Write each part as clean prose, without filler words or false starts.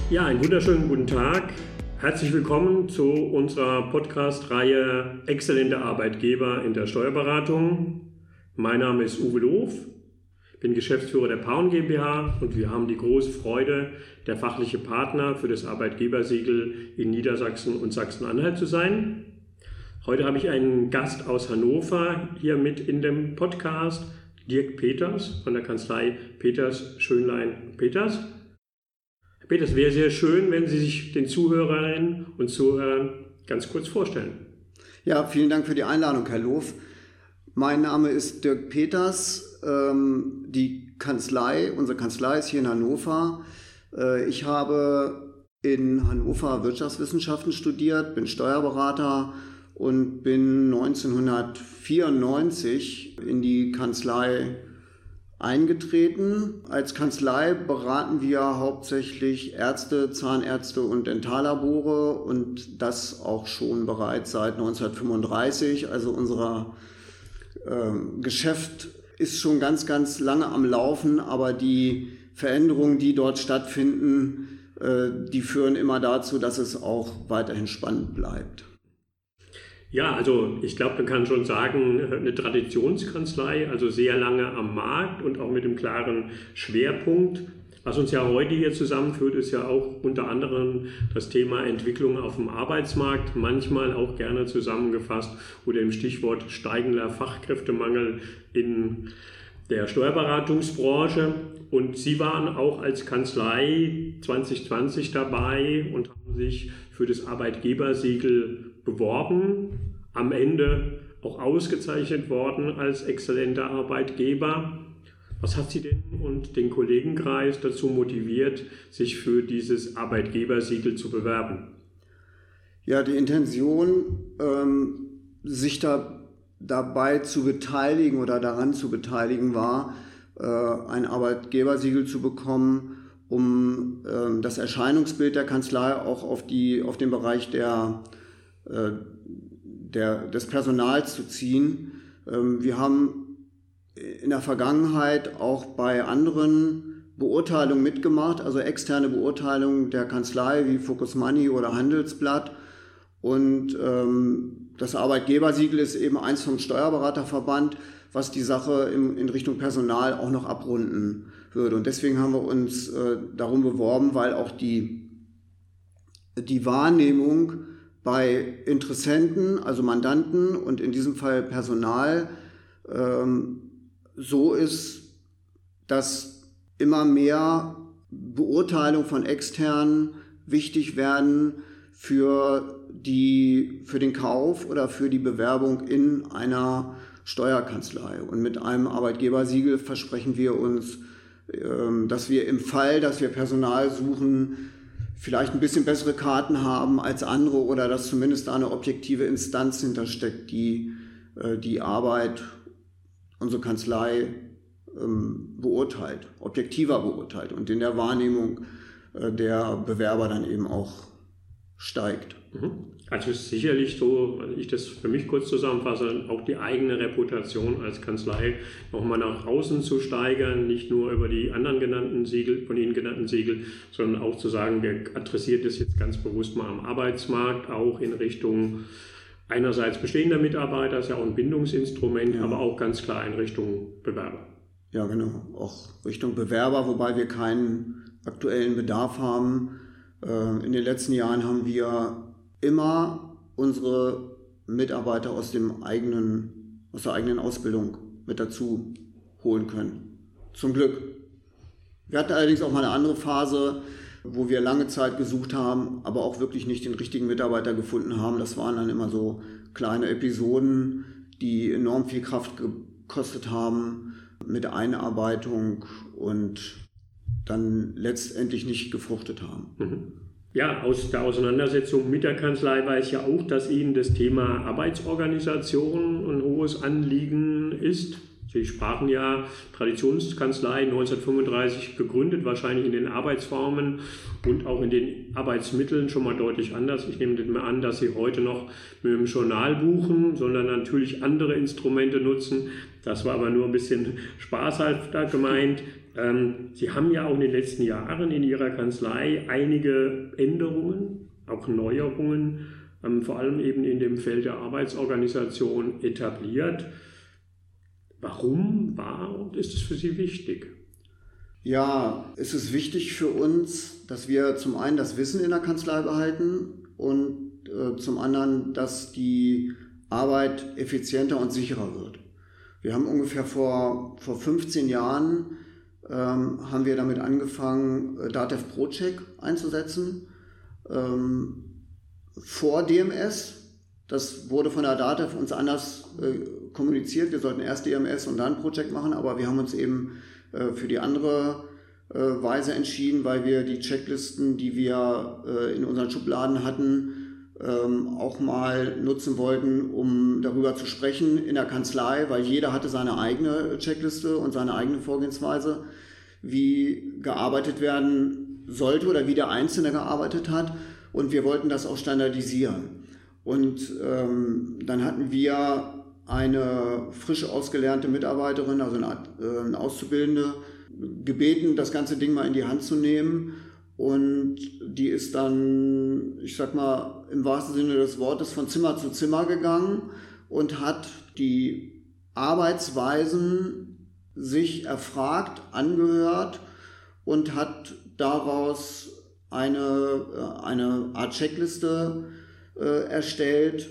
Ja, einen wunderschönen guten Tag. Herzlich willkommen zu unserer Podcast-Reihe Exzellente Arbeitgeber in der Steuerberatung. Mein Name ist Uwe Loof, bin Geschäftsführer der Pauen GmbH und wir haben die große Freude, der fachliche Partner für das Arbeitgebersiegel in Niedersachsen und Sachsen-Anhalt zu sein. Heute habe ich einen Gast aus Hannover hier mit in dem Podcast, Dirk Peters von der Kanzlei Peters, Schönlein, Peters. Herr Peters, wäre sehr schön, wenn Sie sich den Zuhörerinnen und Zuhörern ganz kurz vorstellen. Ja, vielen Dank für die Einladung, Herr Loof. Mein Name ist Dirk Peters. Die Kanzlei, unsere Kanzlei ist hier in Hannover. Ich habe in Hannover Wirtschaftswissenschaften studiert, bin Steuerberater und bin 1994 in die Kanzlei eingetreten. Als Kanzlei beraten wir hauptsächlich Ärzte, Zahnärzte und Dentallabore und das auch schon bereits seit 1935. Also unser Geschäft ist schon ganz, ganz lange am Laufen, aber die Veränderungen, die dort stattfinden, die führen immer dazu, dass es auch weiterhin spannend bleibt. Ja, also ich glaube, man kann schon sagen, eine Traditionskanzlei, also sehr lange am Markt und auch mit einem klaren Schwerpunkt. Was uns ja heute hier zusammenführt, ist ja auch unter anderem das Thema Entwicklung auf dem Arbeitsmarkt, manchmal auch gerne zusammengefasst unter dem Stichwort steigender Fachkräftemangel in der Steuerberatungsbranche. Und Sie waren auch als Kanzlei 2020 dabei und haben sich für das Arbeitgebersiegel beworben, am Ende auch ausgezeichnet worden als exzellenter Arbeitgeber. Was hat Sie denn und den Kollegenkreis dazu motiviert, sich für dieses Arbeitgebersiegel zu bewerben? Ja, die Intention, sich dabei zu beteiligen oder daran zu beteiligen, war, ein Arbeitgebersiegel zu bekommen, um das Erscheinungsbild der Kanzlei auch auf den Bereich des Personals zu ziehen. Wir haben in der Vergangenheit auch bei anderen Beurteilungen mitgemacht, also externe Beurteilungen der Kanzlei wie Focus Money oder Handelsblatt. Und das Arbeitgebersiegel ist eben eins vom Steuerberaterverband, was die Sache in Richtung Personal auch noch abrunden würde. Und deswegen haben wir uns darum beworben, weil auch die Wahrnehmung bei Interessenten, also Mandanten und in diesem Fall Personal, so ist, dass immer mehr Beurteilungen von Externen wichtig werden für den Kauf oder für die Bewerbung in einer Steuerkanzlei. Und mit einem Arbeitgebersiegel versprechen wir uns, dass wir im Fall, dass wir Personal suchen, vielleicht ein bisschen bessere Karten haben als andere oder dass zumindest da eine objektive Instanz hintersteckt, die die Arbeit unserer Kanzlei objektiver beurteilt und in der Wahrnehmung der Bewerber dann eben auch steigt. Also es ist sicherlich so, wenn ich das für mich kurz zusammenfasse, auch die eigene Reputation als Kanzlei nochmal nach außen zu steigern, nicht nur über die anderen genannten Siegel, von Ihnen genannten Siegel, sondern auch zu sagen, wir adressieren das jetzt ganz bewusst mal am Arbeitsmarkt, auch in Richtung einerseits bestehender Mitarbeiter, ist ja auch ein Bindungsinstrument, ja, aber auch ganz klar in Richtung Bewerber. Ja, genau, auch Richtung Bewerber, wobei wir keinen aktuellen Bedarf haben. In den letzten Jahren haben wir immer unsere Mitarbeiter aus der eigenen Ausbildung mit dazu holen können. Zum Glück. Wir hatten allerdings auch mal eine andere Phase, wo wir lange Zeit gesucht haben, aber auch wirklich nicht den richtigen Mitarbeiter gefunden haben. Das waren dann immer so kleine Episoden, die enorm viel Kraft gekostet haben mit Einarbeitung und dann letztendlich nicht gefruchtet haben. Ja, aus der Auseinandersetzung mit der Kanzlei weiß ja auch, dass Ihnen das Thema Arbeitsorganisation ein hohes Anliegen ist. Sie sprachen ja Traditionskanzlei 1935 gegründet, wahrscheinlich in den Arbeitsformen und auch in den Arbeitsmitteln schon mal deutlich anders. Ich nehme nicht mehr an, dass Sie heute noch mit dem Journal buchen, sondern natürlich andere Instrumente nutzen. Das war aber nur ein bisschen spaßhalber gemeint. Sie haben ja auch in den letzten Jahren in Ihrer Kanzlei einige Änderungen, auch Neuerungen, vor allem eben in dem Feld der Arbeitsorganisation etabliert. Warum war und ist es für Sie wichtig? Ja, es ist wichtig für uns, dass wir zum einen das Wissen in der Kanzlei behalten und zum anderen, dass die Arbeit effizienter und sicherer wird. Wir haben ungefähr vor 15 Jahren haben wir damit angefangen, DATEV ProCheck einzusetzen. Vor DMS. Das wurde von der DATEV uns anders kommuniziert. Wir sollten erst DMS und dann ProCheck machen, aber wir haben uns eben für die andere Weise entschieden, weil wir die Checklisten, die wir in unseren Schubladen hatten, auch mal nutzen wollten, um darüber zu sprechen in der Kanzlei, weil jeder hatte seine eigene Checkliste und seine eigene Vorgehensweise, wie gearbeitet werden sollte oder wie der Einzelne gearbeitet hat. Und wir wollten das auch standardisieren. Und dann hatten wir eine frisch ausgelernte Mitarbeiterin, also eine Auszubildende, gebeten, das ganze Ding mal in die Hand zu nehmen. Und die ist dann, ich sag mal, im wahrsten Sinne des Wortes von Zimmer zu Zimmer gegangen und hat die Arbeitsweisen sich erfragt, angehört und hat daraus eine Art Checkliste erstellt,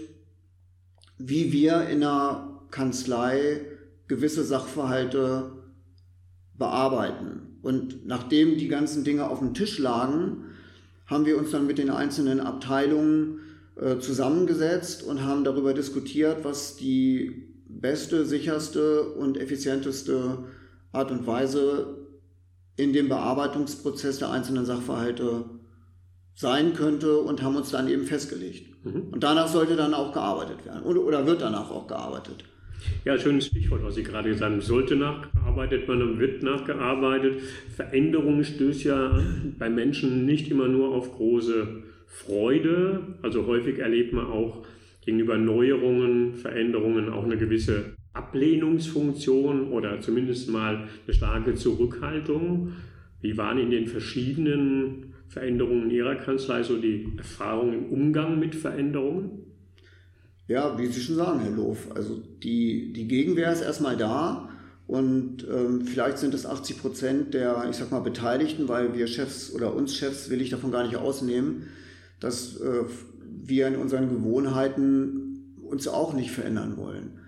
wie wir in der Kanzlei gewisse Sachverhalte bearbeiten. Und nachdem die ganzen Dinge auf dem Tisch lagen, haben wir uns dann mit den einzelnen Abteilungen zusammengesetzt und haben darüber diskutiert, was die beste, sicherste und effizienteste Art und Weise in dem Bearbeitungsprozess der einzelnen Sachverhalte sein könnte und haben uns dann eben festgelegt. Und danach sollte dann auch gearbeitet werden oder wird danach auch gearbeitet. Ja, schönes Stichwort, was Sie gerade gesagt haben. Sollte nachgearbeitet werden, wird nachgearbeitet. Veränderung stößt ja bei Menschen nicht immer nur auf große Freude. Also häufig erlebt man auch gegenüber Neuerungen, Veränderungen auch eine gewisse Ablehnungsfunktion oder zumindest mal eine starke Zurückhaltung. Wie waren in den verschiedenen Veränderungen in Ihrer Kanzlei so die Erfahrungen im Umgang mit Veränderungen? Ja, wie Sie schon sagen, Herr Loof, also die Gegenwehr ist erstmal da und vielleicht sind es 80% der, ich sag mal, Beteiligten, weil wir Chefs oder uns Chefs will ich davon gar nicht ausnehmen, dass wir in unseren Gewohnheiten uns auch nicht verändern wollen.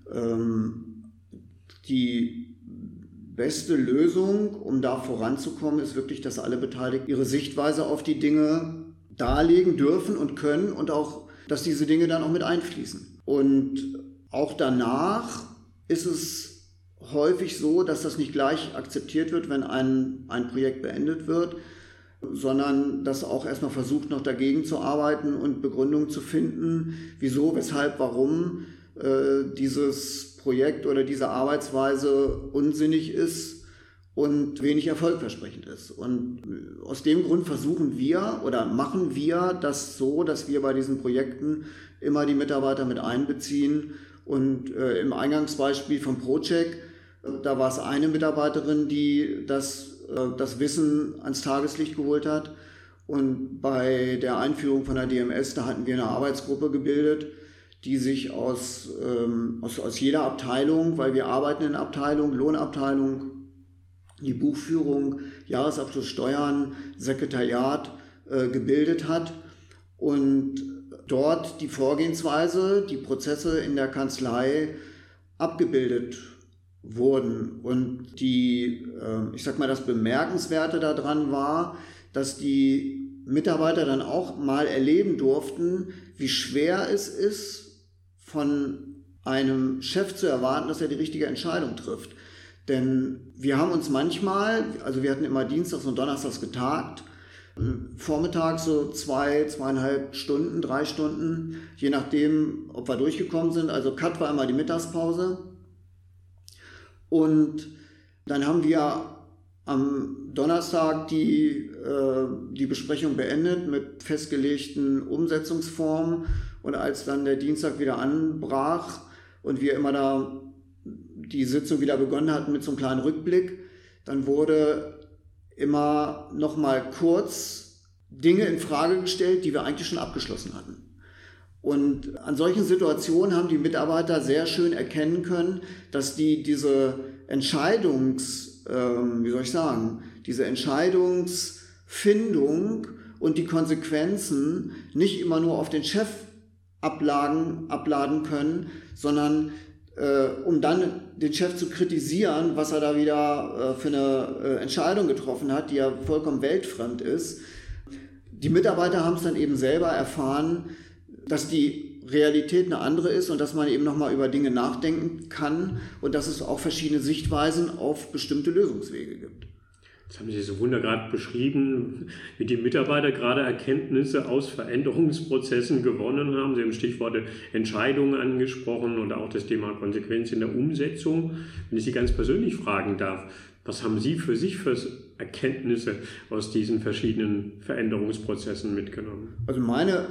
Die beste Lösung, um da voranzukommen, ist wirklich, dass alle Beteiligten ihre Sichtweise auf die Dinge darlegen dürfen und können und auch dass diese Dinge dann auch mit einfließen. Und auch danach ist es häufig so, dass das nicht gleich akzeptiert wird, wenn ein Projekt beendet wird, sondern dass auch erstmal versucht, noch dagegen zu arbeiten und Begründungen zu finden, wieso, weshalb, warum dieses Projekt oder diese Arbeitsweise unsinnig ist und wenig erfolgversprechend ist. Und aus dem Grund versuchen wir oder machen wir das so, dass wir bei diesen Projekten immer die Mitarbeiter mit einbeziehen. Und im Eingangsbeispiel vom ProCheck, da war es eine Mitarbeiterin, die das Wissen ans Tageslicht geholt hat. Und bei der Einführung von der DMS, da hatten wir eine Arbeitsgruppe gebildet, die sich aus jeder Abteilung, weil wir arbeiten in Abteilung, Lohnabteilung, die Buchführung, Jahresabschluss, Steuern, Sekretariat gebildet hat und dort die Vorgehensweise, die Prozesse in der Kanzlei abgebildet wurden. Und ich sag mal, das Bemerkenswerte daran war, dass die Mitarbeiter dann auch mal erleben durften, wie schwer es ist, von einem Chef zu erwarten, dass er die richtige Entscheidung trifft. Denn wir haben uns manchmal, also wir hatten immer dienstags und donnerstags getagt, vormittags so 2,5 Stunden, 3 Stunden, je nachdem, ob wir durchgekommen sind. Also Cut war immer die Mittagspause. Und dann haben wir am Donnerstag die Besprechung beendet mit festgelegten Umsetzungsformen. Und als dann der Dienstag wieder anbrach und wir immer da die Sitzung wieder begonnen hatten mit so einem kleinen Rückblick, dann wurde immer noch mal kurz Dinge in Frage gestellt, die wir eigentlich schon abgeschlossen hatten. Und an solchen Situationen haben die Mitarbeiter sehr schön erkennen können, dass diese diese Entscheidungsfindung und die Konsequenzen nicht immer nur auf den Chef abladen können, sondern um dann den Chef zu kritisieren, was er da wieder für eine Entscheidung getroffen hat, die ja vollkommen weltfremd ist. Die Mitarbeiter haben es dann eben selber erfahren, dass die Realität eine andere ist und dass man eben nochmal über Dinge nachdenken kann und dass es auch verschiedene Sichtweisen auf bestimmte Lösungswege gibt. Das haben Sie so wunderbar beschrieben, wie die Mitarbeiter gerade Erkenntnisse aus Veränderungsprozessen gewonnen haben. Sie haben Stichworte Entscheidungen angesprochen und auch das Thema Konsequenz in der Umsetzung. Wenn ich Sie ganz persönlich fragen darf, was haben Sie für sich für Erkenntnisse aus diesen verschiedenen Veränderungsprozessen mitgenommen? Also meine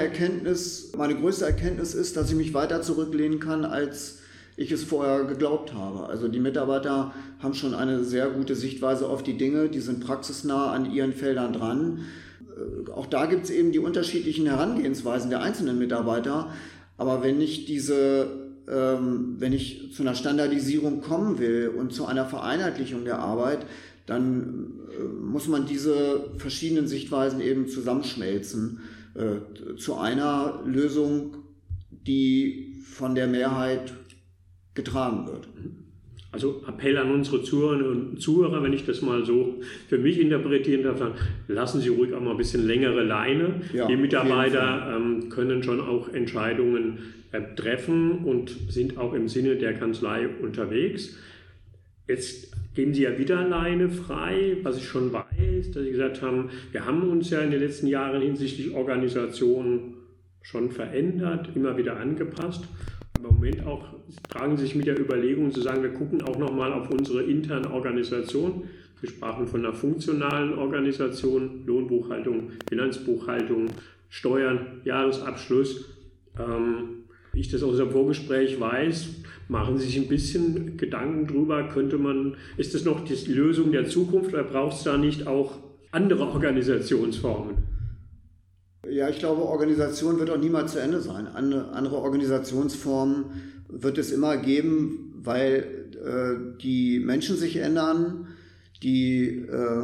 größte Erkenntnis ist, dass ich mich weiter zurücklehnen kann, als ich es vorher geglaubt habe. Also die Mitarbeiter haben schon eine sehr gute Sichtweise auf die Dinge, die sind praxisnah an ihren Feldern dran. Auch da gibt es eben die unterschiedlichen Herangehensweisen der einzelnen Mitarbeiter. Aber wenn ich zu einer Standardisierung kommen will und zu einer Vereinheitlichung der Arbeit, dann muss man diese verschiedenen Sichtweisen eben zusammenschmelzen zu einer Lösung, die von der Mehrheit getragen wird. Also Appell an unsere Zuhörerinnen und Zuhörer, wenn ich das mal so für mich interpretieren darf, dann lassen Sie ruhig auch mal ein bisschen längere Leine. Ja, die Mitarbeiter können schon auch Entscheidungen treffen und sind auch im Sinne der Kanzlei unterwegs. Jetzt geben Sie ja wieder Leine frei, was ich schon weiß, dass Sie gesagt haben, wir haben uns ja in den letzten Jahren hinsichtlich Organisation schon verändert, immer wieder angepasst. Im Moment auch tragen Sie sich mit der Überlegung zu sagen, wir gucken auch nochmal auf unsere interne Organisation. Wir sprachen von einer funktionalen Organisation, Lohnbuchhaltung, Finanzbuchhaltung, Steuern, Jahresabschluss. Wie ich das aus unserem Vorgespräch weiß, machen Sie sich ein bisschen Gedanken drüber, ist das noch die Lösung der Zukunft oder braucht es da nicht auch andere Organisationsformen? Ja, ich glaube, Organisation wird auch niemals zu Ende sein. Andere Organisationsformen wird es immer geben, weil die Menschen sich ändern, die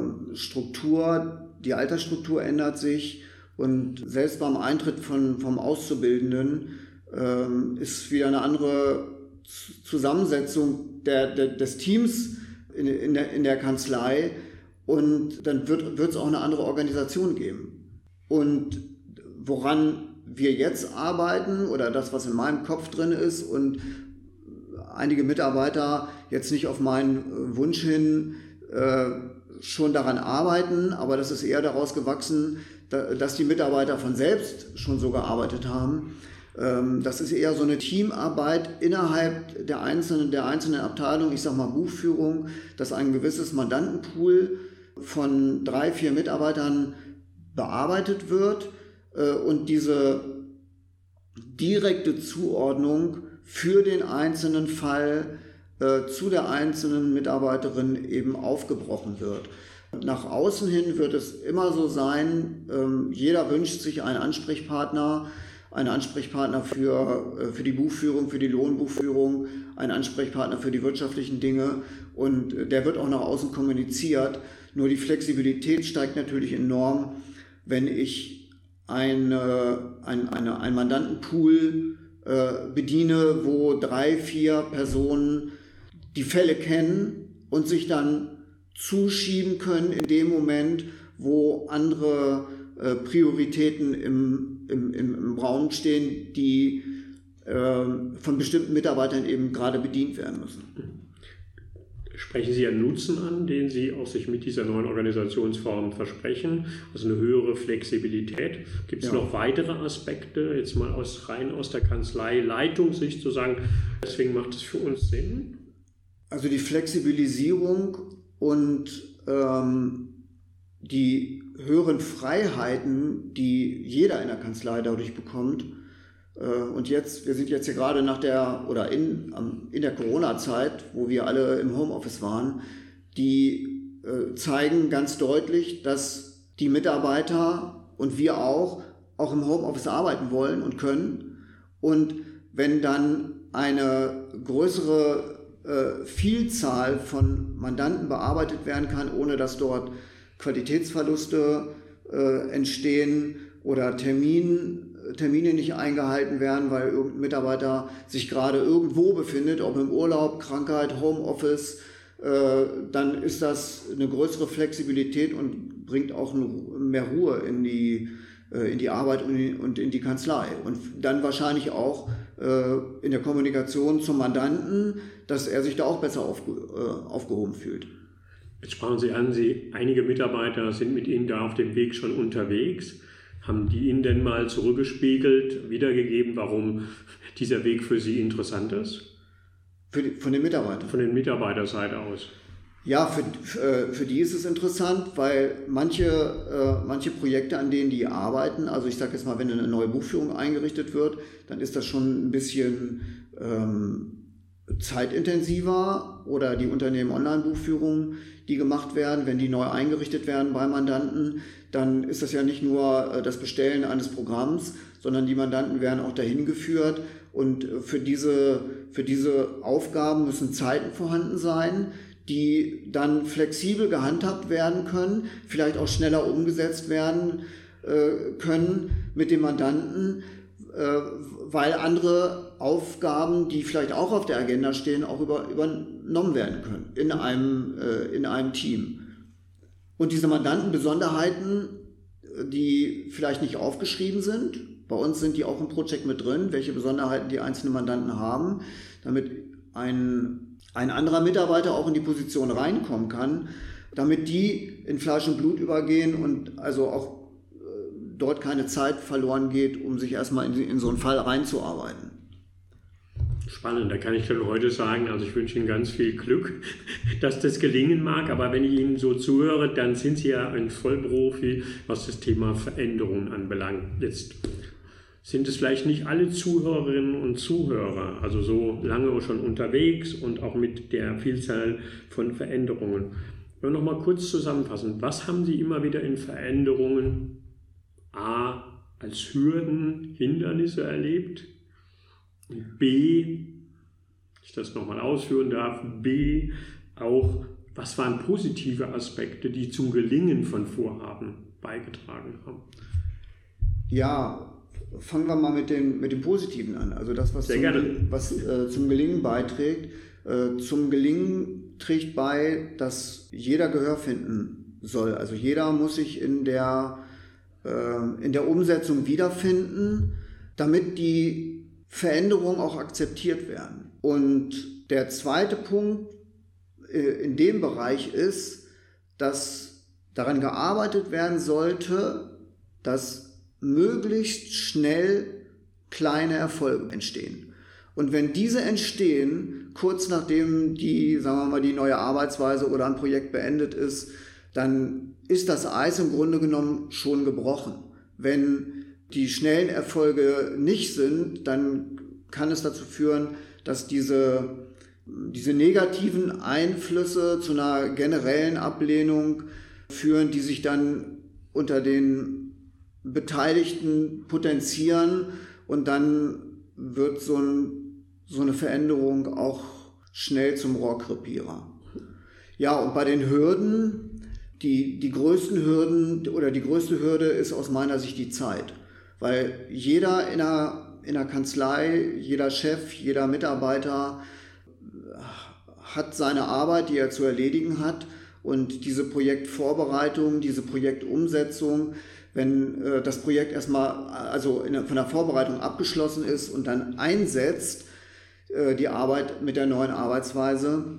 Altersstruktur ändert sich und selbst beim Eintritt vom Auszubildenden ist wieder eine andere Zusammensetzung des Teams in der Kanzlei und dann wird es auch eine andere Organisation geben. Und woran wir jetzt arbeiten oder das, was in meinem Kopf drin ist und einige Mitarbeiter jetzt nicht auf meinen Wunsch hin schon daran arbeiten, aber das ist eher daraus gewachsen, dass die Mitarbeiter von selbst schon so gearbeitet haben. Das ist eher so eine Teamarbeit innerhalb der einzelnen Abteilungen, ich sage mal Buchführung, dass ein gewisses Mandantenpool von 3-4 Mitarbeitern bearbeitet wird und diese direkte Zuordnung für den einzelnen Fall zu der einzelnen Mitarbeiterin eben aufgebrochen wird. Nach außen hin wird es immer so sein, jeder wünscht sich einen Ansprechpartner für die Buchführung, für die Lohnbuchführung, einen Ansprechpartner für die wirtschaftlichen Dinge und der wird auch nach außen kommuniziert. Nur die Flexibilität steigt natürlich enorm, wenn ich einen Mandantenpool bediene, wo 3-4 Personen die Fälle kennen und sich dann zuschieben können in dem Moment, wo andere Prioritäten im Raum stehen, die von bestimmten Mitarbeitern eben gerade bedient werden müssen. Sprechen Sie einen Nutzen an, den Sie auch sich mit dieser neuen Organisationsform versprechen, also eine höhere Flexibilität? Gibt es noch weitere Aspekte, jetzt mal rein aus der Kanzlei-Leitungssicht zu sagen, deswegen macht es für uns Sinn? Also die Flexibilisierung und die höheren Freiheiten, die jeder in der Kanzlei dadurch bekommt. Und wir sind jetzt hier gerade in der Corona-Zeit, wo wir alle im Homeoffice waren, die zeigen ganz deutlich, dass die Mitarbeiter und wir auch im Homeoffice arbeiten wollen und können. Und wenn dann eine größere Vielzahl von Mandanten bearbeitet werden kann, ohne dass dort Qualitätsverluste entstehen oder Termine nicht eingehalten werden, weil irgendein Mitarbeiter sich gerade irgendwo befindet, ob im Urlaub, Krankheit, Homeoffice, dann ist das eine größere Flexibilität und bringt auch mehr Ruhe in die Arbeit und in die Kanzlei. Und dann wahrscheinlich auch in der Kommunikation zum Mandanten, dass er sich da auch besser aufgehoben fühlt. Jetzt sprachen Sie an, einige Mitarbeiter sind mit Ihnen da auf dem Weg schon unterwegs. Haben die Ihnen denn mal zurückgespiegelt, wiedergegeben, warum dieser Weg für Sie interessant ist? Von den Mitarbeitern? Von den Mitarbeiterseite aus. Ja, für die ist es interessant, weil manche Projekte, an denen die arbeiten, also ich sage jetzt mal, wenn eine neue Buchführung eingerichtet wird, dann ist das schon ein bisschen zeitintensiver, oder die Unternehmen-Online-Buchführungen, die gemacht werden, wenn die neu eingerichtet werden bei Mandanten, dann ist das ja nicht nur das Bestellen eines Programms, sondern die Mandanten werden auch dahin geführt, und für diese Aufgaben müssen Zeiten vorhanden sein, die dann flexibel gehandhabt werden können, vielleicht auch schneller umgesetzt werden können mit dem Mandanten, weil andere Aufgaben, die vielleicht auch auf der Agenda stehen, auch übernommen werden können in einem Team. Und diese Mandantenbesonderheiten, die vielleicht nicht aufgeschrieben sind, bei uns sind die auch im Projekt mit drin, welche Besonderheiten die einzelnen Mandanten haben, damit ein anderer Mitarbeiter auch in die Position reinkommen kann, damit die in Fleisch und Blut übergehen und also auch dort keine Zeit verloren geht, um sich erstmal in so einen Fall reinzuarbeiten. Spannend, da kann ich schon heute sagen, also ich wünsche Ihnen ganz viel Glück, dass das gelingen mag, aber wenn ich Ihnen so zuhöre, dann sind Sie ja ein Vollprofi, was das Thema Veränderungen anbelangt. Jetzt sind es vielleicht nicht alle Zuhörerinnen und Zuhörer, also so lange schon unterwegs und auch mit der Vielzahl von Veränderungen. Ich will noch mal kurz zusammenfassen, was haben Sie immer wieder in Veränderungen A als Hürden, Hindernisse erlebt? Und B, wenn ich das nochmal ausführen darf, B, auch, was waren positive Aspekte, die zum Gelingen von Vorhaben beigetragen haben? Ja, fangen wir mal mit dem Positiven an. Also das, was zum Gelingen beiträgt. Zum Gelingen trägt bei, dass jeder Gehör finden soll. Also jeder muss sich in der Umsetzung wiederfinden, damit die Veränderungen auch akzeptiert werden. Und der zweite Punkt in dem Bereich ist, dass daran gearbeitet werden sollte, dass möglichst schnell kleine Erfolge entstehen. Und wenn diese entstehen, kurz nachdem die neue Arbeitsweise oder ein Projekt beendet ist, dann ist das Eis im Grunde genommen schon gebrochen. Wenn die schnellen Erfolge nicht sind, dann kann es dazu führen, dass diese negativen Einflüsse zu einer generellen Ablehnung führen, die sich dann unter den Beteiligten potenzieren, und dann wird so eine Veränderung auch schnell zum Rohrkrepierer. Ja, und bei den Hürden, die größten Hürden oder die größte Hürde ist aus meiner Sicht die Zeit. Weil jeder in der Kanzlei, jeder Chef, jeder Mitarbeiter hat seine Arbeit, die er zu erledigen hat, und diese Projektvorbereitung, diese Projektumsetzung, wenn das Projekt erstmal von der Vorbereitung abgeschlossen ist und dann einsetzt, die Arbeit mit der neuen Arbeitsweise,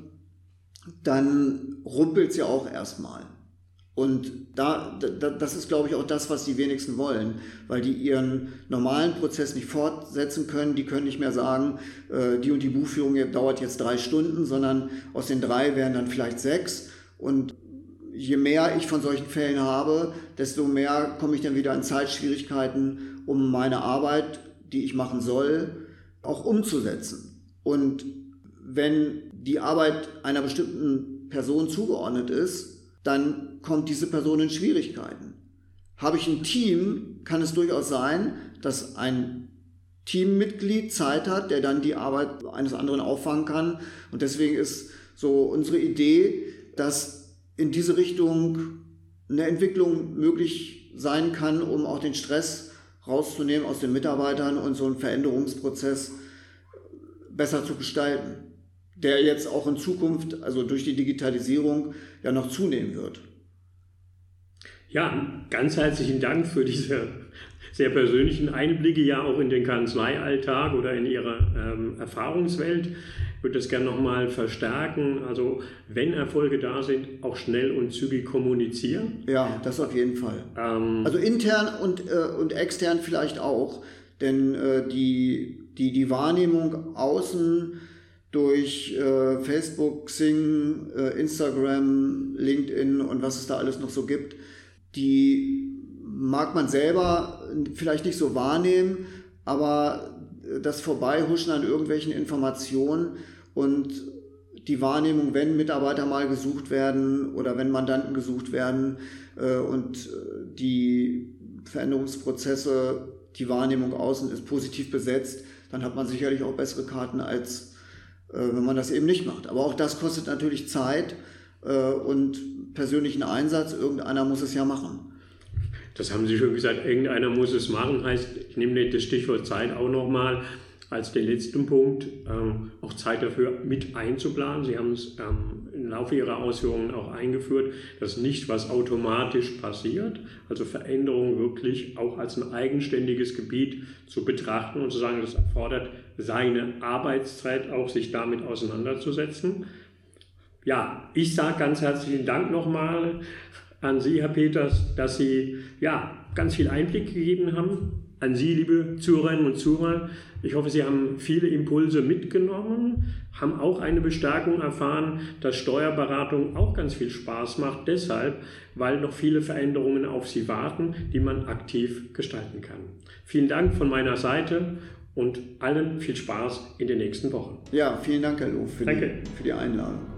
dann rumpelt es ja auch erstmal. Und das ist, glaube ich, auch das, was die wenigsten wollen, weil die ihren normalen Prozess nicht fortsetzen können. Die können nicht mehr sagen, die und die Buchführung dauert jetzt 3 Stunden, sondern aus den 3 werden dann vielleicht 6. Und je mehr ich von solchen Fällen habe, desto mehr komme ich dann wieder in Zeitschwierigkeiten, um meine Arbeit, die ich machen soll, auch umzusetzen. Und wenn die Arbeit einer bestimmten Person zugeordnet ist, dann kommt diese Person in Schwierigkeiten. Habe ich ein Team, kann es durchaus sein, dass ein Teammitglied Zeit hat, der dann die Arbeit eines anderen auffangen kann. Und deswegen ist so unsere Idee, dass in diese Richtung eine Entwicklung möglich sein kann, um auch den Stress rauszunehmen aus den Mitarbeitern und so einen Veränderungsprozess besser zu gestalten, der jetzt auch in Zukunft, also durch die Digitalisierung, ja noch zunehmen wird. Ja, ganz herzlichen Dank für diese sehr persönlichen Einblicke ja auch in den Kanzleialltag oder in Ihre Erfahrungswelt. Ich würde das gerne nochmal verstärken. Also wenn Erfolge da sind, auch schnell und zügig kommunizieren. Ja, das auf jeden Fall. Also intern und extern vielleicht auch, denn die Wahrnehmung außen durch Facebook, Xing, Instagram, LinkedIn und was es da alles noch so gibt, die mag man selber vielleicht nicht so wahrnehmen, aber das Vorbeihuschen an irgendwelchen Informationen und die Wahrnehmung, wenn Mitarbeiter mal gesucht werden oder wenn Mandanten gesucht werden und die Veränderungsprozesse, die Wahrnehmung außen ist positiv besetzt, dann hat man sicherlich auch bessere Karten, als wenn man das eben nicht macht. Aber auch das kostet natürlich Zeit und persönlichen Einsatz. Irgendeiner muss es ja machen. Das haben Sie schon gesagt, irgendeiner muss es machen. Heißt, ich nehme das Stichwort Zeit auch nochmal als den letzten Punkt, auch Zeit dafür mit einzuplanen. Sie haben es im Laufe Ihrer Ausführungen auch eingeführt, dass nicht was automatisch passiert, also Veränderung wirklich auch als ein eigenständiges Gebiet zu betrachten und zu sagen, das erfordert seine Arbeitszeit auch, sich damit auseinanderzusetzen. Ja, ich sage ganz herzlichen Dank nochmal an Sie, Herr Peters, dass Sie ganz viel Einblick gegeben haben. An Sie, liebe Zuhörerinnen und Zuhörer, ich hoffe, Sie haben viele Impulse mitgenommen, haben auch eine Bestärkung erfahren, dass Steuerberatung auch ganz viel Spaß macht, deshalb, weil noch viele Veränderungen auf Sie warten, die man aktiv gestalten kann. Vielen Dank von meiner Seite und allen viel Spaß in den nächsten Wochen. Ja, vielen Dank, Herr Loh, für die Einladung.